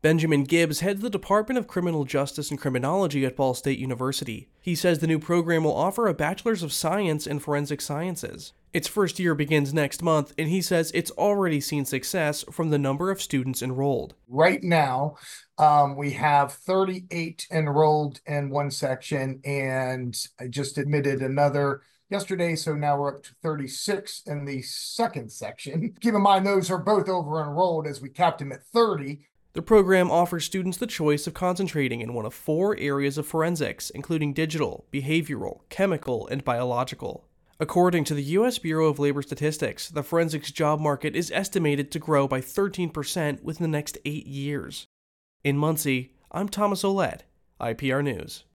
Benjamin Gibbs heads the Department of Criminal Justice and Criminology at Ball State University. He says the new program will offer a Bachelor's of Science in Forensic Sciences. Its first year begins next month, and he says it's already seen success from the number of students enrolled. Right now, we have 38 enrolled in one section, and I just admitted another yesterday, so now we're up to 36 in the second section. Keep in mind, those are both over enrolled as we capped them at 30. The program offers students the choice of concentrating in one of 4 areas of forensics, including digital, behavioral, chemical, and biological. According to the U.S. Bureau of Labor Statistics, the forensics job market is estimated to grow by 13% within the next 8 years. In Muncie, I'm Thomas Olette, IPR News.